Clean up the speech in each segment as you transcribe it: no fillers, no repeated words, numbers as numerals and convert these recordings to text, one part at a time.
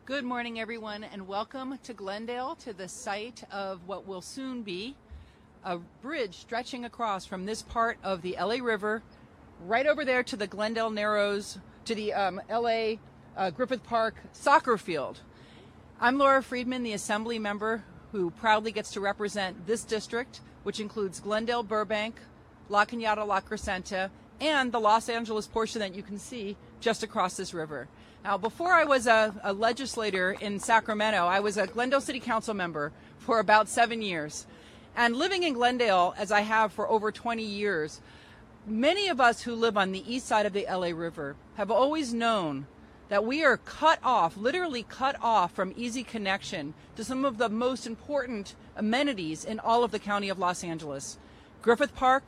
Good morning, everyone, and welcome to Glendale, to the site of what will soon be a bridge stretching across from this part of the LA River right over there to the Glendale Narrows, to the LA Griffith Park soccer field. I'm Laura Friedman, the Assembly member who proudly gets to represent this district, which includes Glendale, Burbank, La Cañada, La Crescenta, and the Los Angeles portion that you can see just across this river. Now, before I was a legislator in Sacramento, I was a Glendale City Council member for about 7 years. And living in Glendale, as I have for over 20 years, many of us who live on the east side of the LA River have always known that we are cut off, literally cut off from easy connection to some of the most important amenities in all of the county of Los Angeles. Griffith Park,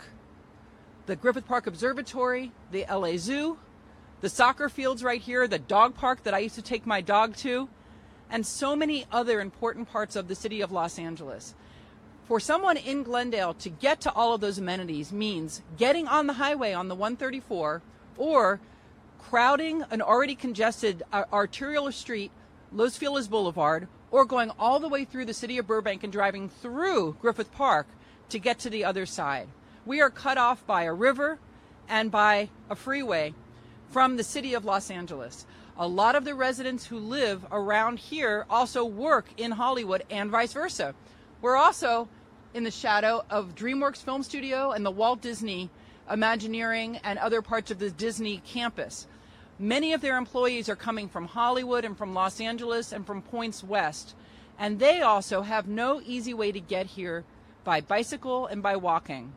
the Griffith Park Observatory, the LA Zoo, the soccer fields right here, the dog park that I used to take my dog to, and so many other important parts of the city of Los Angeles. For someone in Glendale to get to all of those amenities means getting on the highway on the 134 or crowding an already congested arterial street, Los Feliz Boulevard, or going all the way through the city of Burbank and driving through Griffith Park to get to the other side. We are cut off by a river and by a freeway from the city of Los Angeles. A lot of the residents who live around here also work in Hollywood and vice versa. We're also in the shadow of DreamWorks Film Studio and the Walt Disney Imagineering and other parts of the Disney campus. Many of their employees are coming from Hollywood and from Los Angeles and from points west, and they also have no easy way to get here by bicycle and by walking.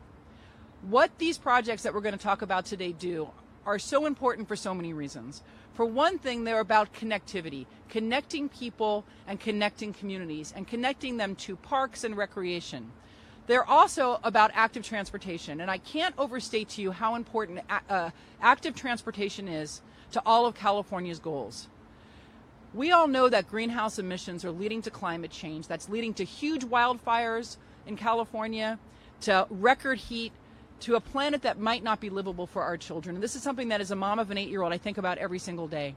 What these projects that we're going to talk about today do are so important for so many reasons. For one thing, they're about connectivity, connecting people and connecting communities and connecting them to parks and recreation. They're also about active transportation, and I can't overstate to you how important active transportation is to all of California's goals. We all know that greenhouse emissions are leading to climate change. That's leading to huge wildfires in California, to record heat, to a planet that might not be livable for our children. And this is something that as a mom of an 8-year-old, I think about every single day.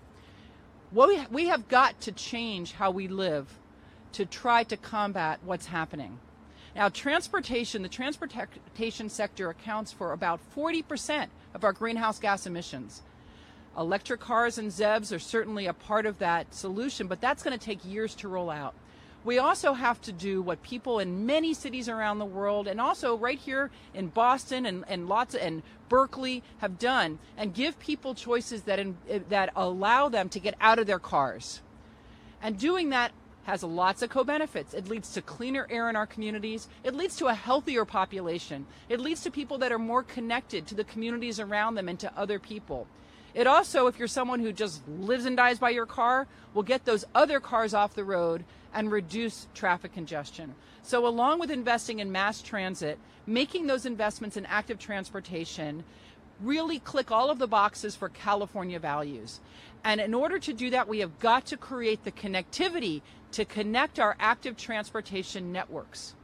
We have got to change how we live to try to combat what's happening. Now, the transportation sector accounts for about 40% of our greenhouse gas emissions. Electric cars and ZEBs are certainly a part of that solution, but that's going to take years to roll out. We also have to do what people in many cities around the world, and also right here in Boston and Berkeley have done, and give people choices that allow them to get out of their cars. And doing that has lots of co-benefits. It leads to cleaner air in our communities. It leads to a healthier population. It leads to people that are more connected to the communities around them and to other people. It also, if you're someone who just lives and dies by your car, will get those other cars off the road and reduce traffic congestion. So along with investing in mass transit, making those investments in active transportation really click all of the boxes for California values. And in order to do that, we have got to create the connectivity to connect our active transportation networks.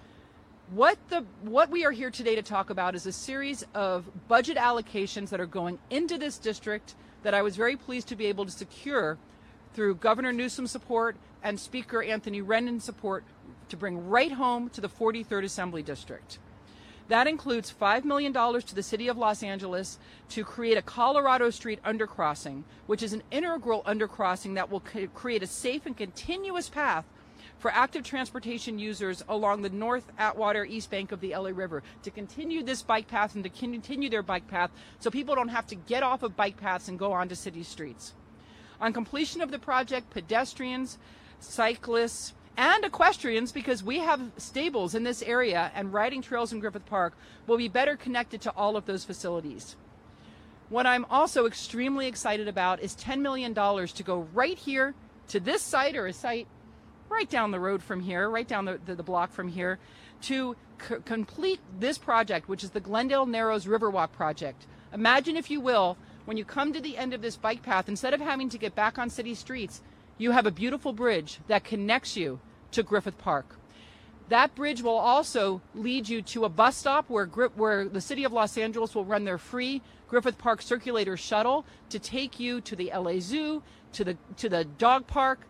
What we are here today to talk about is a series of budget allocations that are going into this district that I was very pleased to be able to secure through Governor Newsom's support and Speaker Anthony Rendon's support to bring right home to the 43rd Assembly District. That includes $5 million to the City of Los Angeles to create a Colorado Street undercrossing, which is an integral undercrossing that will create a safe and continuous path for active transportation users along the North Atwater East Bank of the LA River to continue this bike path and to continue their bike path so people don't have to get off of bike paths and go onto city streets. On completion of the project, pedestrians, cyclists, and equestrians, because we have stables in this area and riding trails in Griffith Park, will be better connected to all of those facilities. What I'm also extremely excited about is $10 million to go right here to this site, or a site right down the road from here, right down the block from here, to complete this project, which is the Glendale Narrows Riverwalk project. Imagine, if you will, when you come to the end of this bike path, instead of having to get back on city streets, you have a beautiful bridge that connects you to Griffith Park. That bridge will also lead you to a bus stop where the City of Los Angeles will run their free Griffith Park Circulator shuttle to take you to the LA Zoo, to the dog park,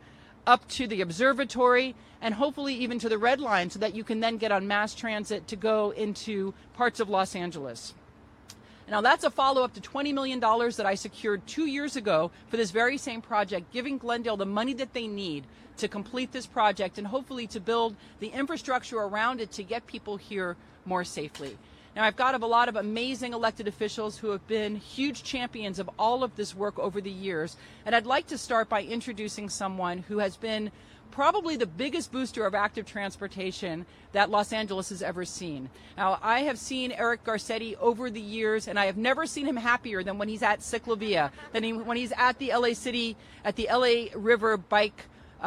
up to the observatory, and hopefully even to the Red Line, so that you can then get on mass transit to go into parts of Los Angeles. Now, that's a follow-up to $20 million that I secured 2 years ago for this very same project, giving Glendale the money that they need to complete this project and hopefully to build the infrastructure around it to get people here more safely. Now, I've got a lot of amazing elected officials who have been huge champions of all of this work over the years, and I'd like to start by introducing someone who has been probably the biggest booster of active transportation that Los Angeles has ever seen. Now, I have seen Eric Garcetti over the years, and I have never seen him happier than when he's at Ciclavia, when he's at the LA River bike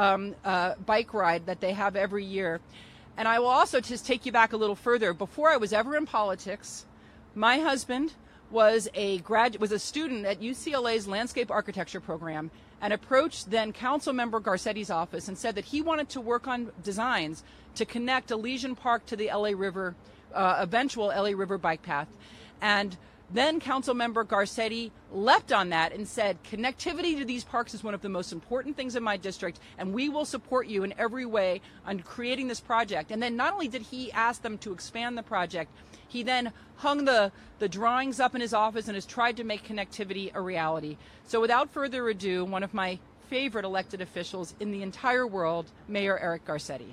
ride that they have every year. And I will also just take you back a little further. Before I was ever in politics, my husband was a student at UCLA's landscape architecture program, and approached then council member Garcetti's office and said that he wanted to work on designs to connect Elysian Park to the LA River, eventual LA River bike path. And then council member Garcetti leapt on that and said, connectivity to these parks is one of the most important things in my district, and we will support you in every way on creating this project. And then not only did he ask them to expand the project, he then hung the drawings up in his office and has tried to make connectivity a reality. So without further ado, one of my favorite elected officials in the entire world, Mayor Eric Garcetti.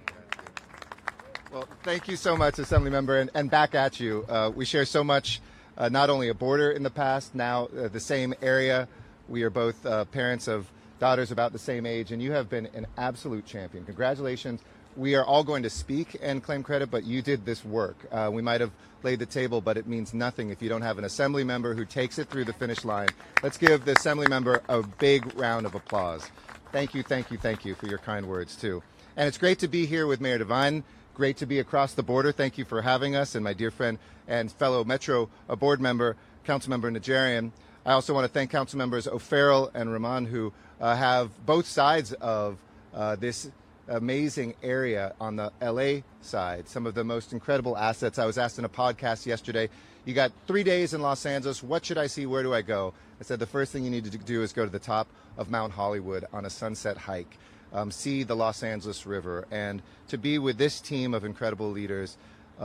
Well, thank you so much, Assemblymember, and back at you. We share so much, not only a border in the past, now the same area. We are both parents of daughters about the same age, and you have been an absolute champion. Congratulations. We are all going to speak and claim credit, but you did this work. We might have laid the table, but it means nothing if you don't have an assembly member who takes it through the finish line. Let's give the assembly member a big round of applause. Thank you, thank you, thank you for your kind words, too. And it's great to be here with Mayor DeWine. Great to be across the border. Thank you for having us, and my dear friend and fellow Metro board member, Councilmember Najarian. I also want to thank Council members O'Farrell and Rahman, who have both sides of this amazing area on the LA side, some of the most incredible assets. I was asked in a podcast yesterday, you got 3 days in Los Angeles, what should I see, where do I go? I said the first thing you need to do is go to the top of Mount Hollywood on a sunset hike, see the Los Angeles River, and to be with this team of incredible leaders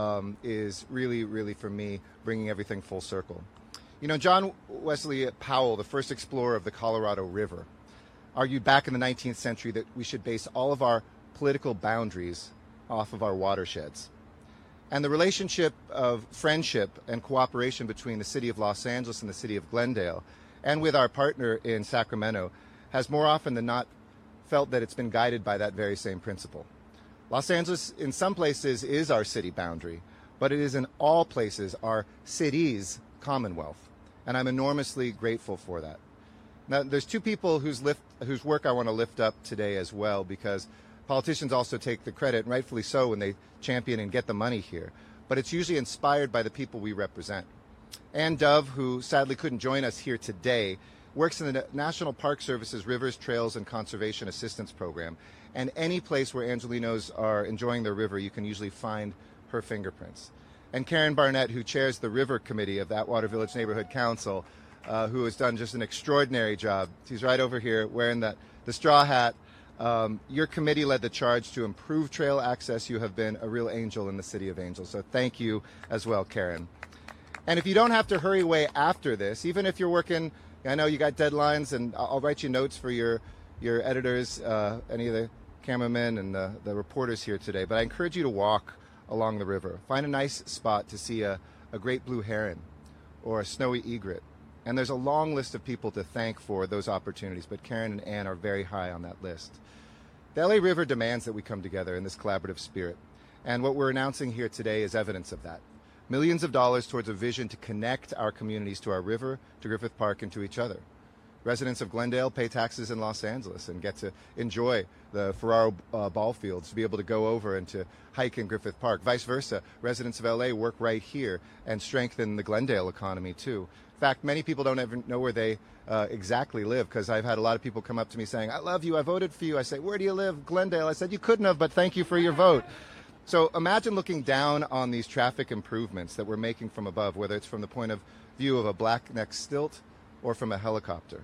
is really, really, for me, bringing everything full circle. You know, John Wesley Powell, the first explorer of the Colorado River, argued back in the 19th century that we should base all of our political boundaries off of our watersheds. And the relationship of friendship and cooperation between the city of Los Angeles and the city of Glendale, and with our partner in Sacramento, has more often than not felt that it's been guided by that very same principle. Los Angeles, in some places, is our city boundary, but it is in all places our city's commonwealth. And I'm enormously grateful for that. Now, there's two people whose work I want to lift up today as well, because politicians also take the credit, and rightfully so, when they champion and get the money here. But it's usually inspired by the people we represent. Ann Dove, who sadly couldn't join us here today, works in the National Park Service's Rivers, Trails, and Conservation Assistance Program. And any place where Angelinos are enjoying their river, you can usually find her fingerprints. And Karen Barnett, who chairs the River Committee of the Atwater Village Neighborhood Council, who has done just an extraordinary job. She's right over here wearing the straw hat. Your committee led the charge to improve trail access. You have been a real angel in the City of Angels. So thank you as well, Karen. And if you don't have to hurry away after this, even if you're working, I know you got deadlines, and I'll write you notes for your editors, any of the cameramen and the reporters here today. But I encourage you to walk along the river. Find a nice spot to see a great blue heron or a snowy egret. And there's a long list of people to thank for those opportunities, but Karen and Ann are very high on that list. The LA River demands that we come together in this collaborative spirit, and what we're announcing here today is evidence of that. Millions of dollars towards a vision to connect our communities to our river, to Griffith Park, and to each other. Residents of Glendale pay taxes in Los Angeles and get to enjoy the Ferraro ball fields, to be able to go over and to hike in Griffith Park. Vice versa, residents of LA work right here and strengthen the Glendale economy too. In fact, many people don't even know where they exactly live, because I've had a lot of people come up to me saying, I love you, I voted for you. I say, where do you live? Glendale. I said, you couldn't have, but thank you for your vote. So imagine looking down on these traffic improvements that we're making from above, whether it's from the point of view of a black neck stilt or from a helicopter.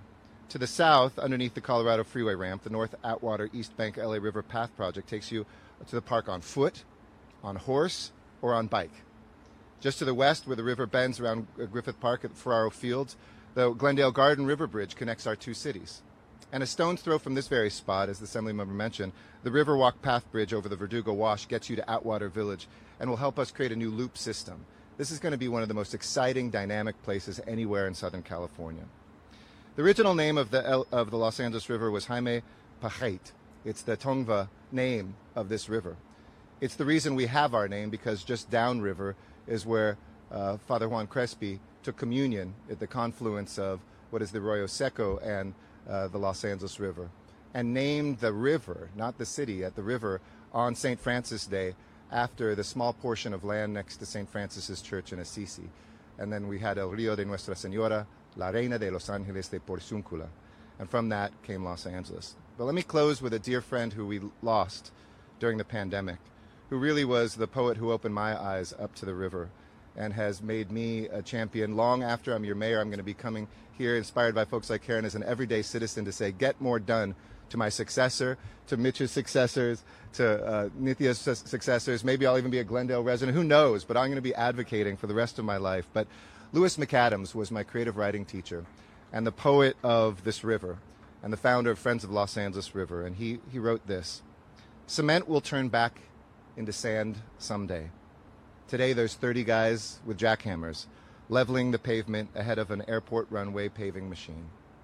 To the south, underneath the Colorado Freeway ramp, the North Atwater East Bank LA River Path project takes you to the park on foot, on horse, or on bike. Just to the west, where the river bends around Griffith Park at Ferraro Fields, the Glendale Garden River Bridge connects our two cities. And a stone's throw from this very spot, as the Assemblymember mentioned, the Riverwalk Path Bridge over the Verdugo Wash gets you to Atwater Village and will help us create a new loop system. This is going to be one of the most exciting, dynamic places anywhere in Southern California. The original name of the Los Angeles River was Jaime Pajait. It's the Tongva name of this river. It's the reason we have our name, because just downriver is where Father Juan Crespi took communion at the confluence of what is the Arroyo Seco and the Los Angeles River, and named the river, not the city, at the river on St. Francis Day after the small portion of land next to St. Francis's Church in Assisi. And then we had El Río de Nuestra Señora, La Reina de Los Ángeles de Porciúncula. And from that came Los Angeles. But let me close with a dear friend who we lost during the pandemic, who really was the poet who opened my eyes up to the river and has made me a champion. Long after I'm your mayor, I'm going to be coming here, inspired by folks like Karen, as an everyday citizen, to say, get more done, to my successor, to Mitch's successors, to Nitya's successors. Maybe I'll even be a Glendale resident. Who knows? But I'm going to be advocating for the rest of my life. But Lewis McAdams was my creative writing teacher and the poet of this river and the founder of Friends of Los Angeles River. And he wrote this: "Cement will turn back into sand someday. Today there's 30 guys with jackhammers leveling the pavement ahead of an airport runway paving machine.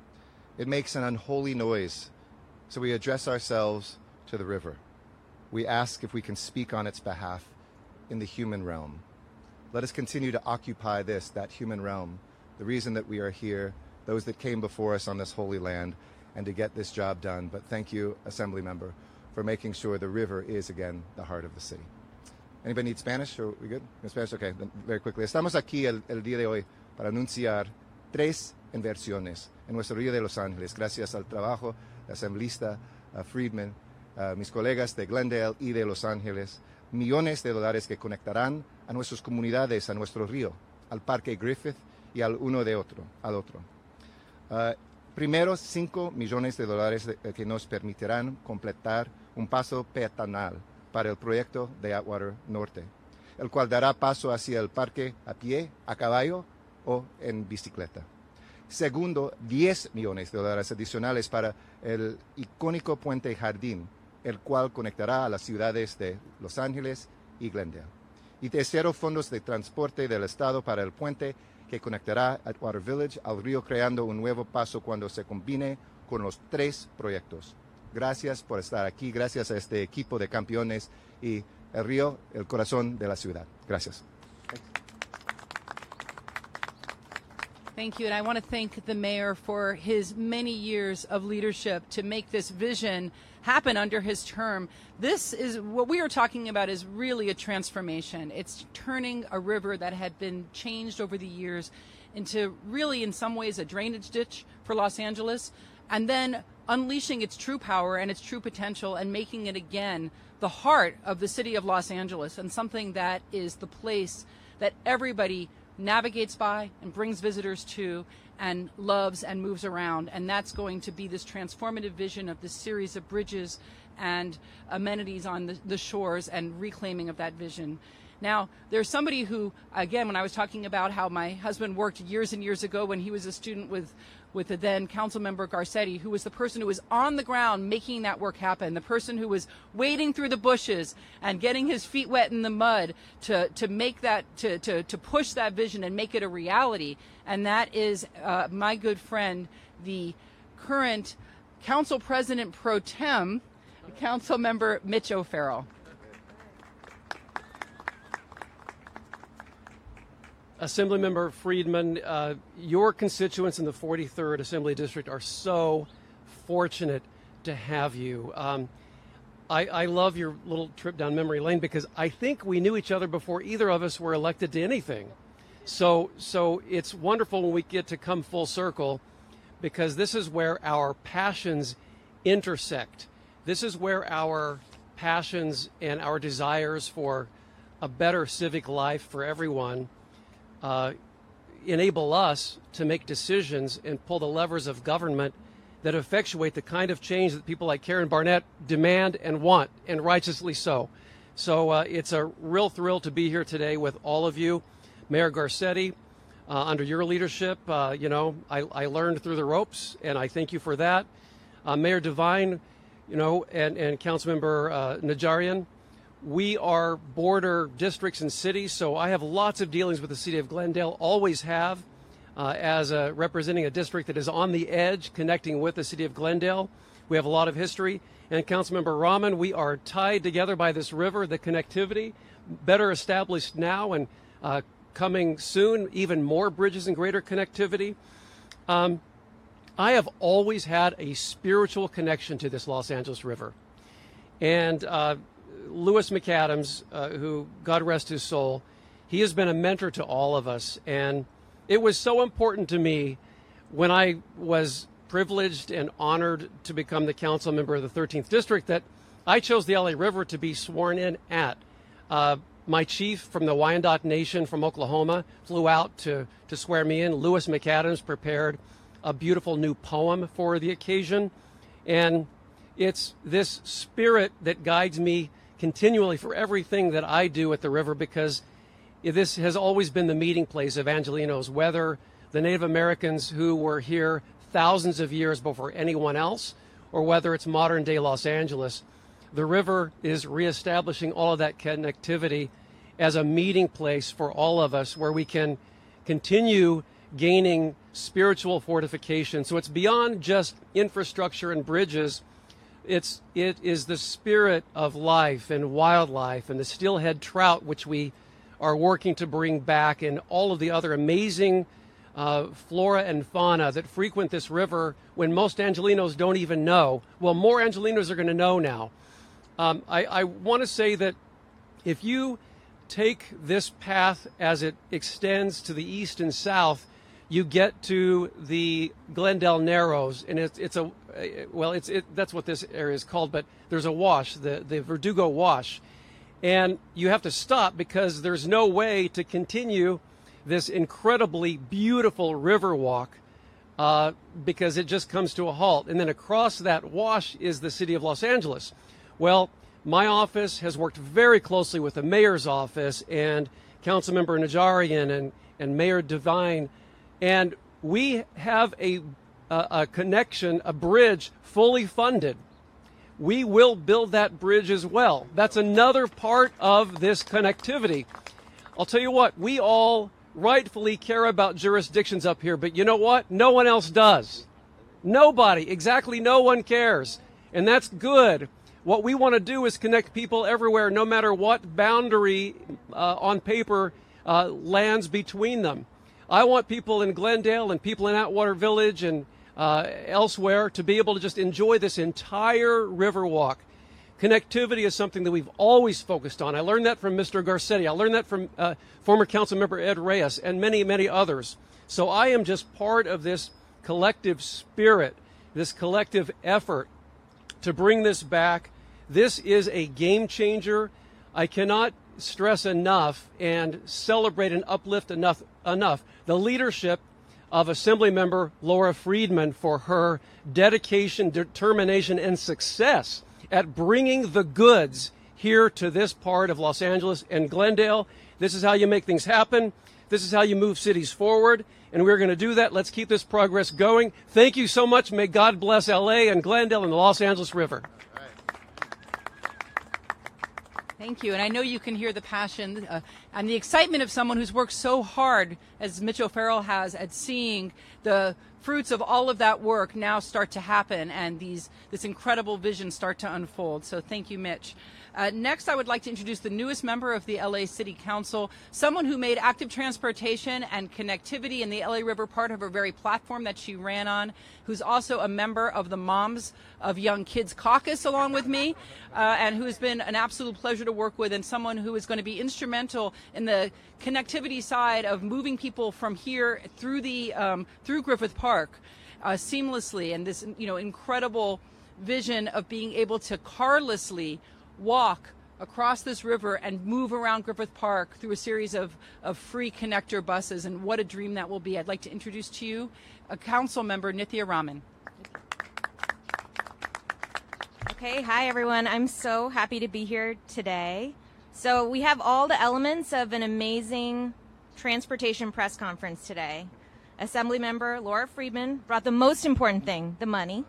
It makes an unholy noise, so we address ourselves to the river. We ask if we can speak on its behalf in the human realm. Let us continue to occupy that human realm, the reason that we are here, those that came before us on this holy land, and to get this job done. But thank you, Assembly Member, for making sure the river is again the heart of the city." Anybody need Spanish? Are we good? In Spanish? Okay, then very quickly. Estamos aquí el día de hoy para anunciar 3 inversiones en nuestro Río de Los Ángeles, gracias al trabajo de asambleísta Friedman, mis colegas de Glendale y de Los Ángeles, millones de dólares que conectarán a nuestras comunidades, a nuestro río, al Parque Griffith y al otro. Primero, 5 millones de dólares que nos permitirán completar un paso peatonal para el proyecto de Atwater Norte, el cual dará paso hacia el parque a pie, a caballo o en bicicleta. Segundo, 10 millones de dólares adicionales para el icónico Puente Jardín, el cual conectará a las ciudades de Los Ángeles y Glendale. Y tercero, fondos de transporte del Estado para el puente que conectará Atwater Village al río, creando un nuevo paso cuando se combine con los 3 proyectos. Gracias por estar aquí, gracias a este equipo de campeones y el río, el corazón de la ciudad. Gracias. Thank you, and I want to thank the mayor for his many years of leadership to make this vision happen under his term. This is what we are talking about, is really a transformation. It's turning a river that had been changed over the years into really, in some ways, a drainage ditch for Los Angeles, and then unleashing its true power and its true potential and making it again the heart of the city of Los Angeles, and something that is the place that everybody navigates by and brings visitors to and loves and moves around. And that's going to be this transformative vision of this series of bridges and amenities on the shores and reclaiming of that vision. Now, there's somebody who, again, when I was talking about how my husband worked years and years ago when he was a student with the then council member Garcetti, who was the person who was on the ground making that work happen, the person who was wading through the bushes and getting his feet wet in the mud to make that, to push that vision and make it a reality. And that is my good friend, the current council president pro tem, council member Mitch O'Farrell. Assemblymember Friedman, your constituents in the 43rd Assembly District are so fortunate to have you. I love your little trip down memory lane because I think we knew each other before either of us were elected to anything. So it's wonderful when we get to come full circle, because this is where our passions intersect. This is where our passions and our desires for a better civic life for everyone enable us to make decisions and pull the levers of government that effectuate the kind of change that people like Karen Barnett demand and want, and righteously so. So it's a real thrill to be here today with all of you. Mayor Garcetti, under your leadership, I learned through the ropes, and I thank you for that. Mayor Devine, and Councilmember Najarian, we are border districts and cities, so I have lots of dealings with the city of Glendale, always have, as representing a district that is on the edge, connecting with the city of Glendale. We have a lot of history. And Councilmember Rahman, we are tied together by this river, the connectivity, better established now and coming soon, even more bridges and greater connectivity. I have always had a spiritual connection to this Los Angeles River. And Lewis McAdams, who, God rest his soul, he has been a mentor to all of us. And it was so important to me when I was privileged and honored to become the council member of the 13th District that I chose the LA River to be sworn in at. My chief from the Wyandot Nation from Oklahoma flew out to swear me in. Lewis McAdams prepared a beautiful new poem for the occasion. And it's this spirit that guides me continually for everything that I do at the river, because this has always been the meeting place of Angelenos, whether the Native Americans who were here thousands of years before anyone else, or whether it's modern day Los Angeles. The river is reestablishing all of that connectivity as a meeting place for all of us, where we can continue gaining spiritual fortification. So it's beyond just infrastructure and bridges. It is the spirit of life and wildlife and the steelhead trout, which we are working to bring back, and all of the other amazing flora and fauna that frequent this river when most Angelenos don't even know. Well, more Angelenos are going to know now. I want to say that if you take this path as it extends to the east and south, you get to the Glendale Narrows, and that's what this area is called, but there's a wash, the Verdugo Wash, and you have to stop because there's no way to continue this incredibly beautiful river walk because it just comes to a halt. And then across that wash is the city of Los Angeles. Well, my office has worked very closely with the mayor's office and Councilmember Najarian and Mayor Devine, and we have a connection, a bridge fully funded. We will build that bridge as well. That's another part of this connectivity. I'll tell you what, we all rightfully care about jurisdictions up here, but you know what? No one else does. Nobody, exactly no one cares. And that's good. What we want to do is connect people everywhere, no matter what boundary on paper lands between them. I want people in Glendale and people in Atwater Village and elsewhere to be able to just enjoy this entire river walk. Connectivity is something that we've always focused on. I learned that from Mr. Garcetti. I learned that from former council member Ed Reyes and many, many others. So I am just part of this collective spirit, this collective effort to bring this back. This is a game changer. I cannot stress enough and celebrate and uplift enough the leadership of Assemblymember Laura Friedman for her dedication, determination, and success at bringing the goods here to this part of Los Angeles and Glendale. This is how you make things happen. This is how you move cities forward. And we're going to do that. Let's keep this progress going. Thank you so much. May God bless LA and Glendale and the Los Angeles River. Thank you. And I know you can hear the passion and the excitement of someone who's worked so hard, as Mitch O'Farrell has, at seeing the fruits of all of that work now start to happen and this incredible vision start to unfold. So thank you, Mitch. Next, I would like to introduce the newest member of the LA City Council, someone who made active transportation and connectivity in the LA River part of her very platform that she ran on, who's also a member of the Moms of Young Kids Caucus along with me, and who has been an absolute pleasure to work with, and someone who is going to be instrumental in the connectivity side of moving people from here through through Griffith Park seamlessly, and this incredible vision of being able to carlessly walk across this river and move around Griffith Park through a series of free connector buses, and what a dream that will be. I'd like to introduce to you a council member, Nithya Raman. Okay, hi everyone. I'm so happy to be here today. So we have all the elements of an amazing transportation press conference today. Assemblymember Laura Friedman brought the most important thing, the money.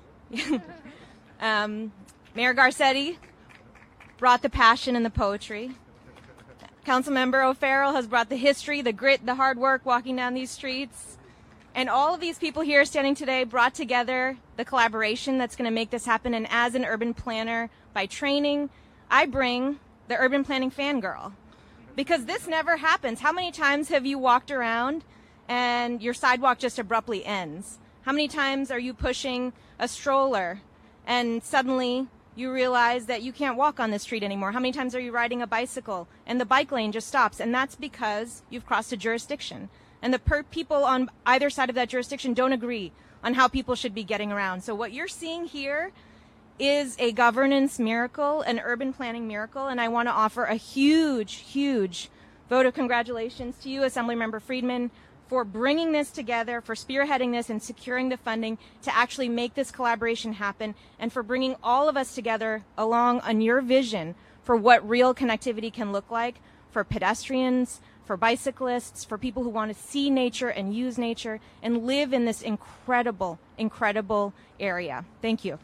Mayor Garcetti brought the passion and the poetry. Councilmember O'Farrell has brought the history, the grit, the hard work walking down these streets. And all of these people here standing today brought together the collaboration that's going to make this happen. And as an urban planner by training, I bring the urban planning fangirl. Because this never happens. How many times have you walked around and your sidewalk just abruptly ends? How many times are you pushing a stroller and suddenly you realize that you can't walk on the street anymore? How many times are you riding a bicycle and the bike lane just stops? And that's because you've crossed a jurisdiction. And the people on either side of that jurisdiction don't agree on how people should be getting around. So what you're seeing here is a governance miracle, an urban planning miracle, and I want to offer a huge, huge vote of congratulations to you, Assemblymember Friedman, for bringing this together, for spearheading this and securing the funding to actually make this collaboration happen, and for bringing all of us together along on your vision for what real connectivity can look like for pedestrians, for bicyclists, for people who want to see nature and use nature and live in this incredible, incredible area. Thank you.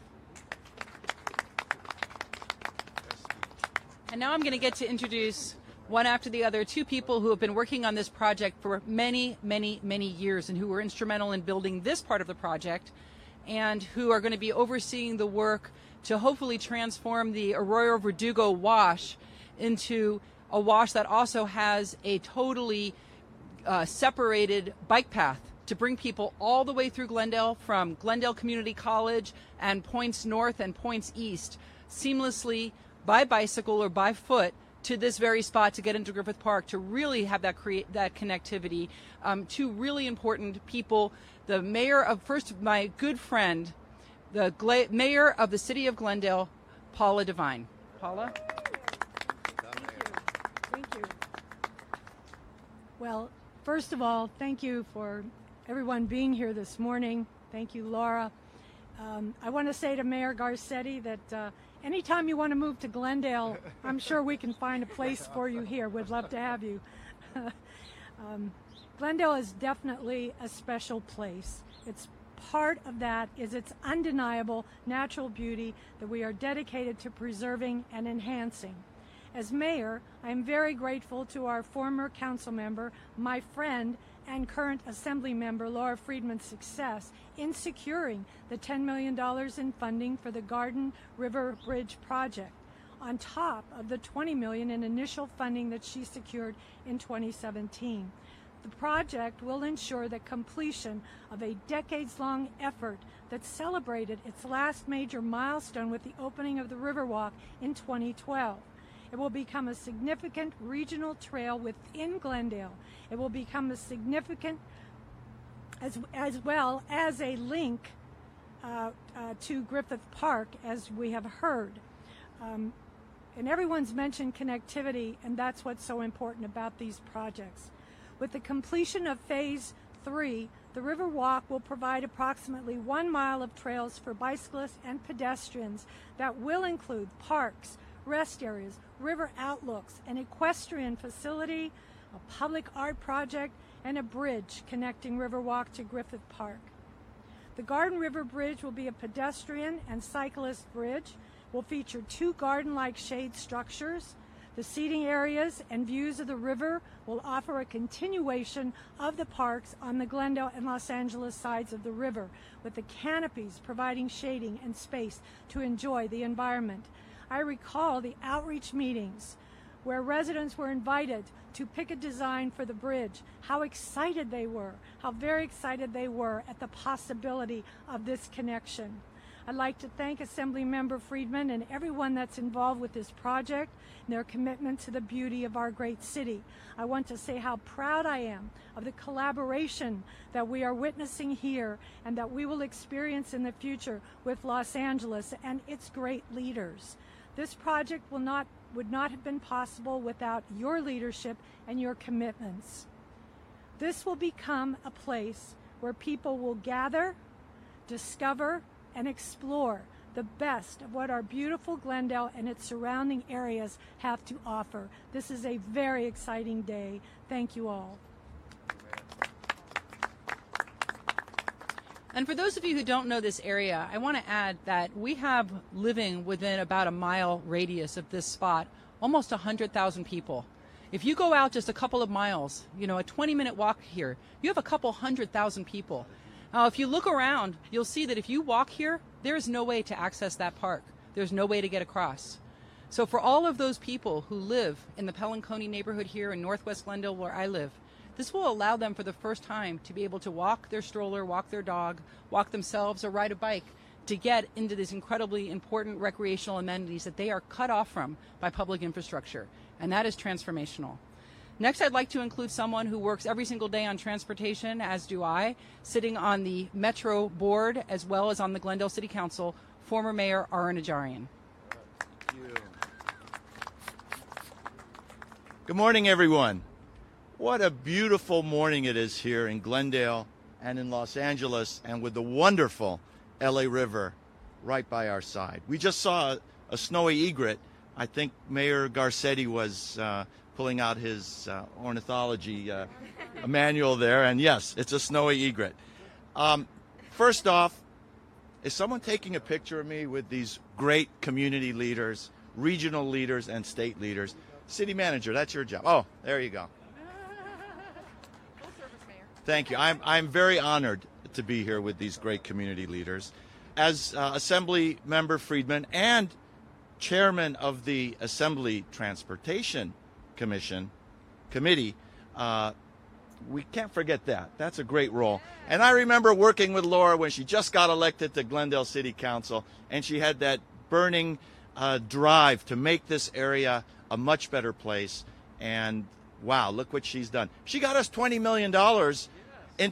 And now I'm going to get to introduce one after the other two people who have been working on this project for many, many, many years and who were instrumental in building this part of the project and who are going to be overseeing the work to hopefully transform the Arroyo Verdugo wash into a wash that also has a totally separated bike path to bring people all the way through Glendale, from Glendale Community College and points north and points east, seamlessly by bicycle or by foot to this very spot to get into Griffith Park, to really have that that connectivity. Two really important people, the mayor of, first, my good friend, the mayor of the city of Glendale, Paula Devine. Paula? Thank you. Well, first of all, thank you for everyone being here this morning. Thank you, Laura. I want to say to Mayor Garcetti that anytime you want to move to Glendale, I'm sure we can find a place for you here. We'd love to have you. Glendale is definitely a special place. It's part of that is its undeniable natural beauty that we are dedicated to preserving and enhancing. As mayor, I am very grateful to our former council member, my friend, and current Assembly member Laura Friedman's success in securing the $10 million in funding for the Garden River Bridge project, on top of the $20 million in initial funding that she secured in 2017. The project will ensure the completion of a decades-long effort that celebrated its last major milestone with the opening of the Riverwalk in 2012. It will become a significant regional trail within Glendale. It will become a significant, as well as a link to Griffith Park, as we have heard. And everyone's mentioned connectivity, and that's what's so important about these projects. With the completion of Phase 3, the Riverwalk will provide approximately 1 mile of trails for bicyclists and pedestrians that will include parks, rest areas, river outlooks, an equestrian facility, a public art project, and a bridge connecting Riverwalk to Griffith Park. The Garden River Bridge will be a pedestrian and cyclist bridge, will feature 2 garden-like shade structures. The seating areas and views of the river will offer a continuation of the parks on the Glendale and Los Angeles sides of the river, with the canopies providing shading and space to enjoy the environment. I recall the outreach meetings where residents were invited to pick a design for the bridge, how excited they were, how very excited they were at the possibility of this connection. I'd like to thank Assemblymember Friedman and everyone that's involved with this project and their commitment to the beauty of our great city. I want to say how proud I am of the collaboration that we are witnessing here and that we will experience in the future with Los Angeles and its great leaders. This project would not have been possible without your leadership and your commitments. This will become a place where people will gather, discover, and explore the best of what our beautiful Glendale and its surrounding areas have to offer. This is a very exciting day. Thank you all. And for those of you who don't know this area, I want to add that we have living within about a mile radius of this spot almost 100,000 people. If you go out just a couple of miles, a 20-minute walk here, you have a couple 100,000 people. Now, if you look around, you'll see that if you walk here, there is no way to access that park. There's no way to get across. So for all of those people who live in the Pelanconi neighborhood here in Northwest Glendale where I live, this will allow them for the first time to be able to walk their stroller, walk their dog, walk themselves, or ride a bike to get into these incredibly important recreational amenities that they are cut off from by public infrastructure. And that is transformational. Next, I'd like to include someone who works every single day on transportation, as do I, sitting on the Metro board as well as on the Glendale City Council, former Mayor Aaron Najarian. Thank you. Good morning, everyone. What a beautiful morning it is here in Glendale and in Los Angeles, and with the wonderful LA River right by our side. We just saw a snowy egret. I think Mayor Garcetti was pulling out his ornithology manual there, and yes, it's a snowy egret. First off, is someone taking a picture of me with these great community leaders, regional leaders, and state leaders? City manager, that's your job. Oh, there you go. Thank you. I'm very honored to be here with these great community leaders. As Assembly Member Friedman and Chairman of the Assembly Transportation Committee, we can't forget that. That's a great role. And I remember working with Laura when she just got elected to Glendale City Council, and she had that burning drive to make this area a much better place. And wow, look what she's done. She got us $20 million in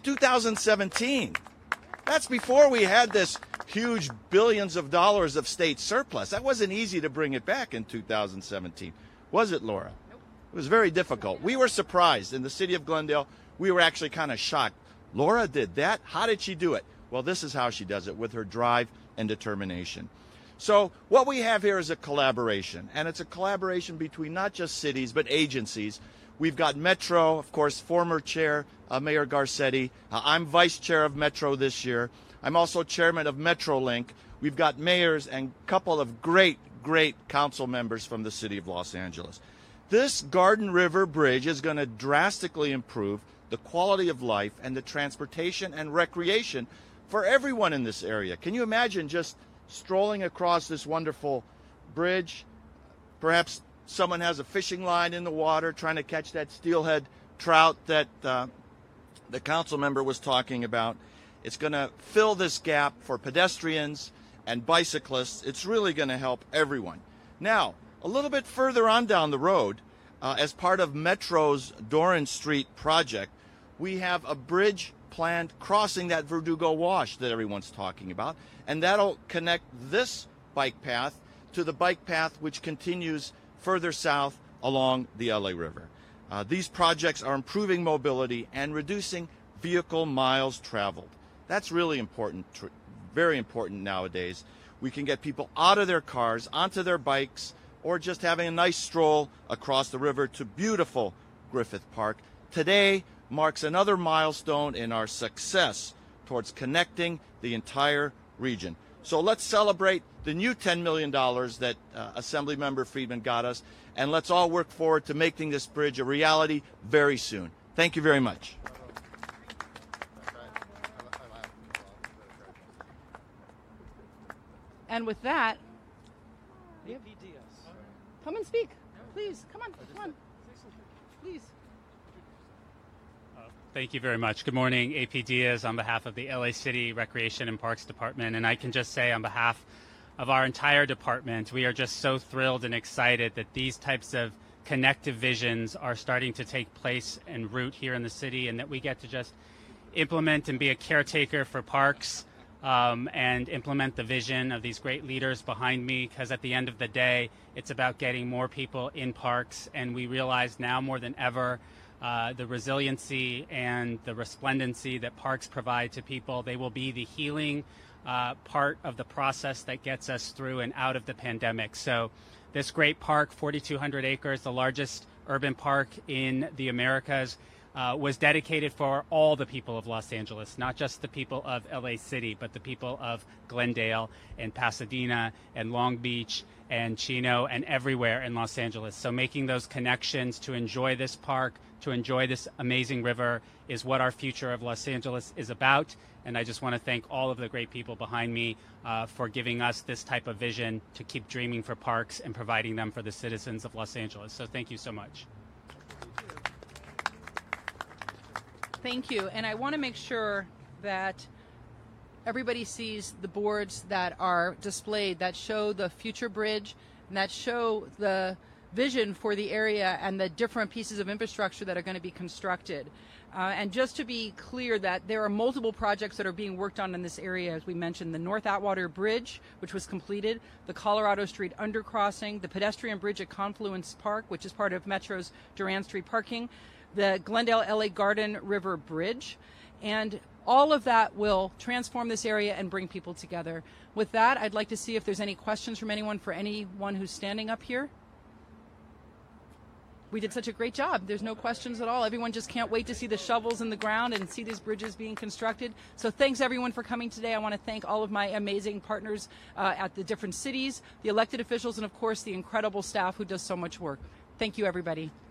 2017. That's before we had this huge billions of dollars of state surplus. That wasn't easy to bring it back in 2017. Was it, Laura? Nope. It was very difficult. We were surprised. In the city of Glendale, we were actually kind of shocked. Laura did that? How did she do it? Well, this is how she does it, with her drive and determination. So what we have here is a collaboration, and it's a collaboration between not just cities, but agencies. We've got Metro, of course, former chair, Mayor Garcetti. I'm vice chair of Metro this year. I'm also chairman of MetroLink. We've got mayors and a couple of great council members from the city of Los Angeles. This Garden River Bridge is going to drastically improve the quality of life and the transportation and recreation for everyone in this area. Can you imagine just strolling across this wonderful bridge? Perhaps someone has a fishing line in the water trying to catch that steelhead trout that the council member was talking about. It's going to fill this gap for pedestrians and bicyclists. It's really going to help everyone. Now, a little bit further on down the road, as part of Metro's Doran Street project, we have a bridge planned crossing that Verdugo Wash that everyone's talking about, and that'll connect this bike path to the bike path which continues further south along the LA River. These projects are improving mobility and reducing vehicle miles traveled. That's really important, very important nowadays. We can get people out of their cars, onto their bikes, or just having a nice stroll across the river to beautiful Griffith Park. Today marks another milestone in our success towards connecting the entire region. So let's celebrate the new $10 million that Assemblymember Friedman got us, and let's all work forward to making this bridge a reality very soon. Thank you very much. And with that, come and speak. Please, come on. Please. Thank you very much. Good morning, AP Diaz on behalf of the LA City Recreation and Parks Department. And I can just say on behalf of our entire department, we are just so thrilled and excited that these types of connective visions are starting to take place en route here in the city, and that we get to just implement and be a caretaker for parks and implement the vision of these great leaders behind me, because at the end of the day, it's about getting more people in parks. And we realize now more than ever the resiliency and the resplendency that parks provide to people. They will be the healing part of the process that gets us through and out of the pandemic. So this great park, 4,200 acres, the largest urban park in the Americas, was dedicated for all the people of Los Angeles, not just the people of LA City, but the people of Glendale and Pasadena and Long Beach and Chino and everywhere in Los Angeles. So making those connections to enjoy this park, to enjoy this amazing river is what our future of Los Angeles is about. And I just want to thank all of the great people behind me for giving us this type of vision to keep dreaming for parks and providing them for the citizens of Los Angeles. So thank you so much. Thank you. And I want to make sure that everybody sees the boards that are displayed that show the future bridge and that show the vision for the area and the different pieces of infrastructure that are going to be constructed. And just to be clear that there are multiple projects that are being worked on in this area, as we mentioned, the North Atwater Bridge, which was completed, the Colorado Street undercrossing, the pedestrian bridge at Confluence Park, which is part of Metro's Durand Street parking, the Glendale LA Garden River Bridge, and all of that will transform this area and bring people together. With that, I'd like to see if there's any questions from anyone for anyone who's standing up here. We did such a great job. There's no questions at all. Everyone just can't wait to see the shovels in the ground and see these bridges being constructed. So thanks everyone for coming today. I want to thank all of my amazing partners at the different cities, the elected officials, and of course the incredible staff who does so much work. Thank you, everybody.